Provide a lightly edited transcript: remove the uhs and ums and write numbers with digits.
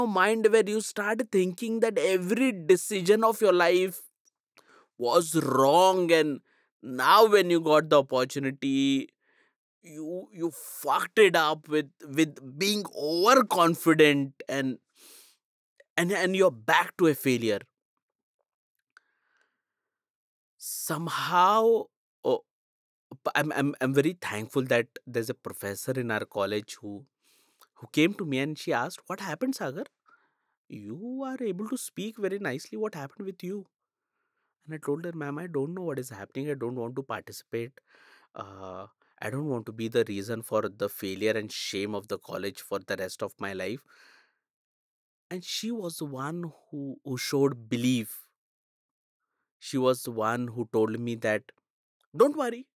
mind where you start thinking that every decision of your life was wrong, and now when you got the opportunity, you fucked it up with being overconfident, and you're back to a failure somehow. Oh, I'm very thankful that there's a professor in our college who came to me and she asked, "What happened, Sagar? You are able to speak very nicely. What happened with you?" And I told her, "Ma'am, I don't know what is happening. I don't want to participate. Uh, I don't want to be the reason for the failure and shame of the college for the rest of my life." And she was the one who showed belief. She was the one who told me that, "Don't worry,